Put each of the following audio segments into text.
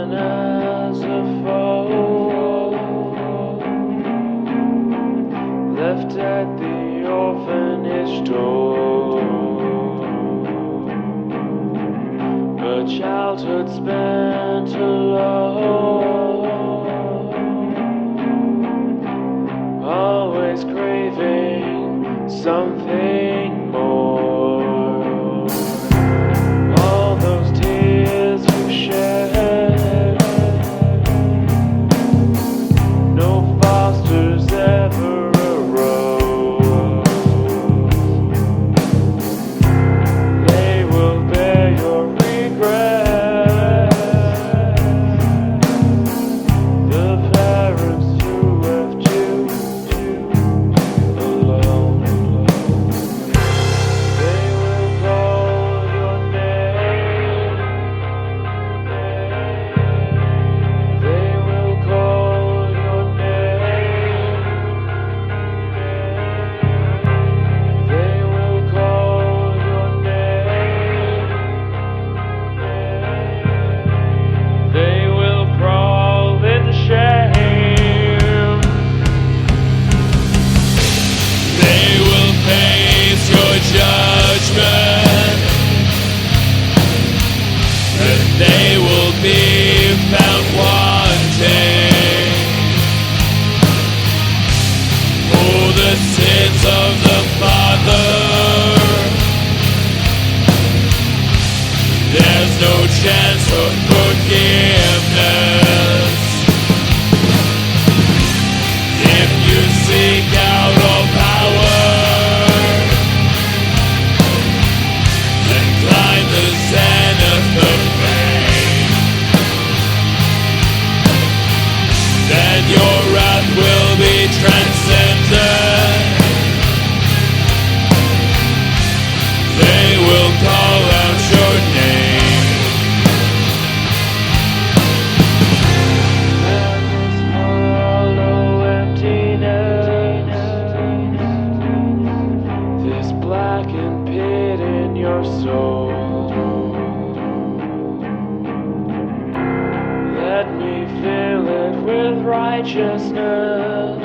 fallen as a foe, left at the orphanage door. A childhood spent alone, always craving something more. All those tears you shed, no fosters ever arose. They will bear your regret. The parents who left you alone. They will call your name. They will call your name. They will call your name. They will crawl in shame. They will face your judgment, and they will be found wanting for the sins of the father. There's no chance for forgiveness if you seek out all power and climb the zenith of fame. Then your wrath will be transcended. They will call out your name. And this hollow emptiness, this blackened pit in your soul, let me fill it with righteousness.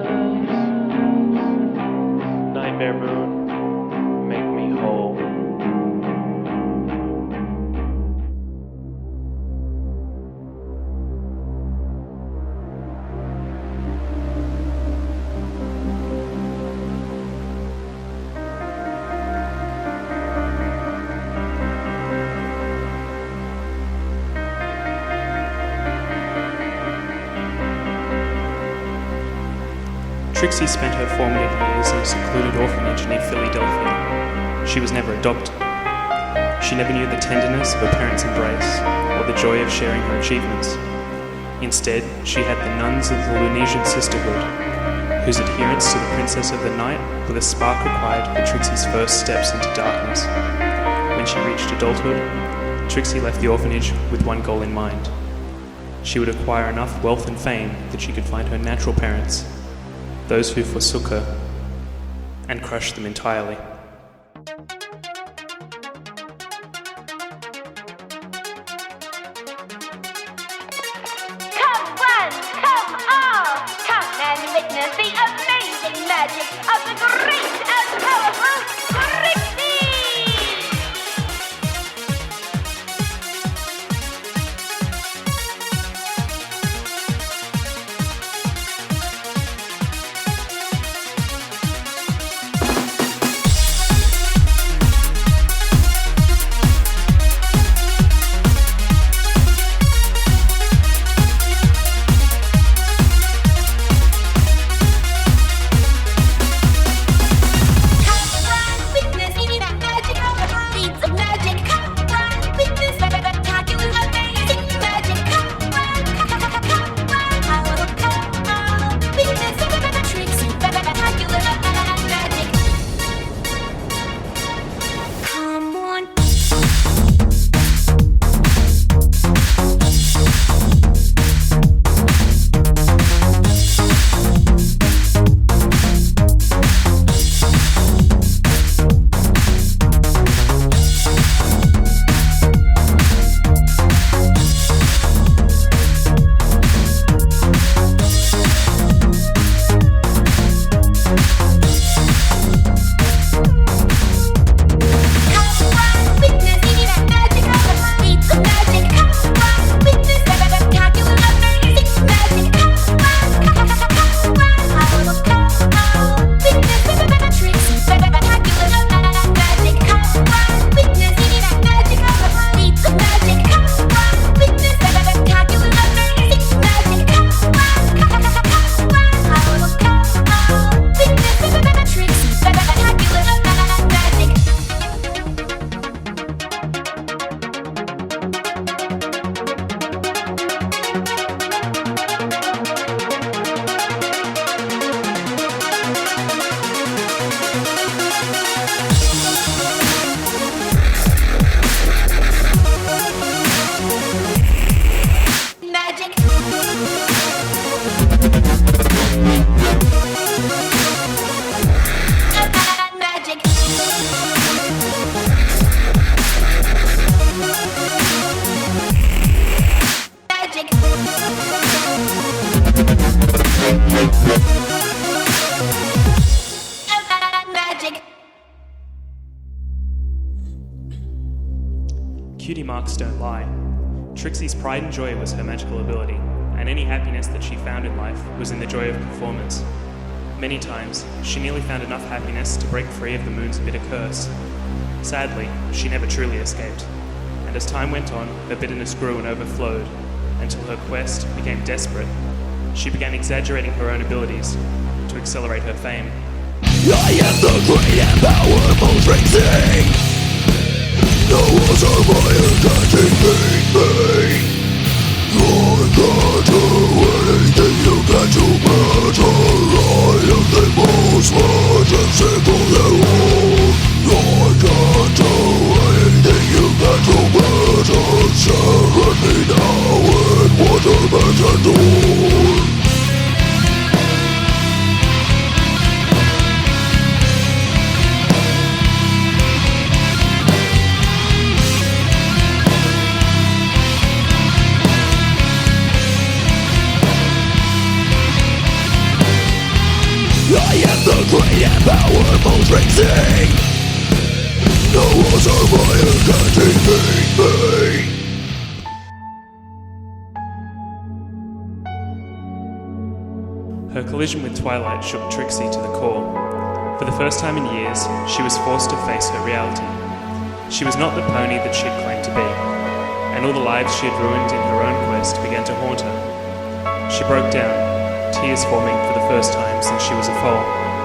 Nightmare moon, make me whole. Trixie spent her formative years in a secluded orphanage near Philadelphia. She was never adopted. She never knew the tenderness of a parent's embrace or the joy of sharing her achievements. Instead, she had the nuns of the Lunesian Sisterhood, whose adherence to the Princess of the Night were the spark required for Trixie's first steps into darkness. When she reached adulthood, Trixie left the orphanage with one goal in mind. She would acquire enough wealth and fame that she could find her natural parents, those who forsook her, and crush them entirely. Come one, come all, come and witness the amazing magic of the great and powerful Trixie! Magic. Magic. Magic. Cutie marks don't lie. Trixie's pride and joy was her magical ability, and any happiness that she found in life was in the joy of performance. Many times, she nearly found enough happiness to break free of the moon's bitter curse. Sadly, she never truly escaped, and as time went on, her bitterness grew and overflowed, until her quest became desperate. She began exaggerating her own abilities to accelerate her fame. I am the great and powerful Trixie. No one's on fire can defeat me. I can do anything you can to better. I am the most majestic of them all. I can do anything you can to better. Stare at me now and what I'm meant to do. I am the great and powerful Trixie. No one's on fire can defeat me. Her collision with Twilight shook Trixie to the core. For the first time in years, she was forced to face her reality. She was not the pony that she had claimed to be, and all the lives she had ruined in her own quest began to haunt her. She broke down, tears forming for the first time since she was a foal.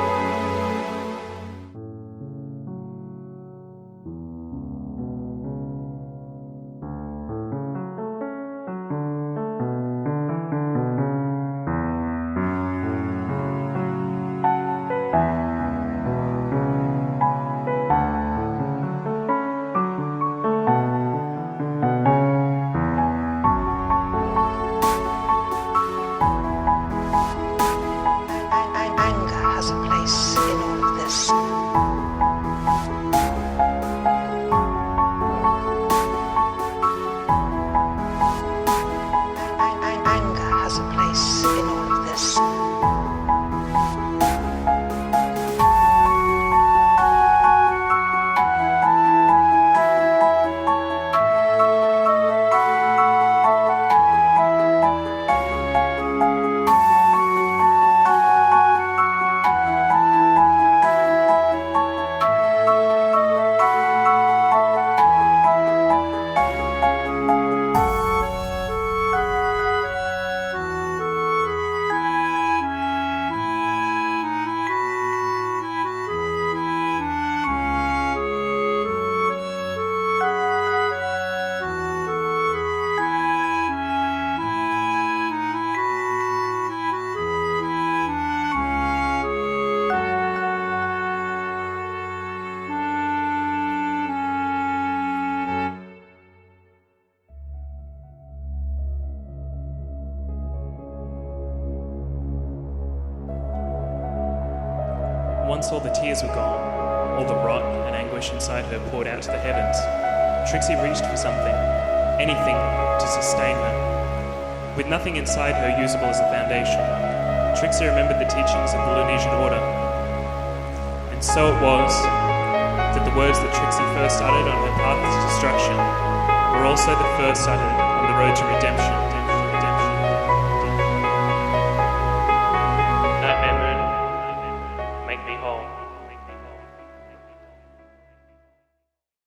Once all the tears were gone, all the rot and anguish inside her poured out to the heavens. Trixie reached for something, anything to sustain her. With nothing inside her usable as a foundation, Trixie remembered the teachings of the Lunesian Order. And so it was that the words that Trixie first uttered on her path to destruction were also the first uttered on the road to redemption.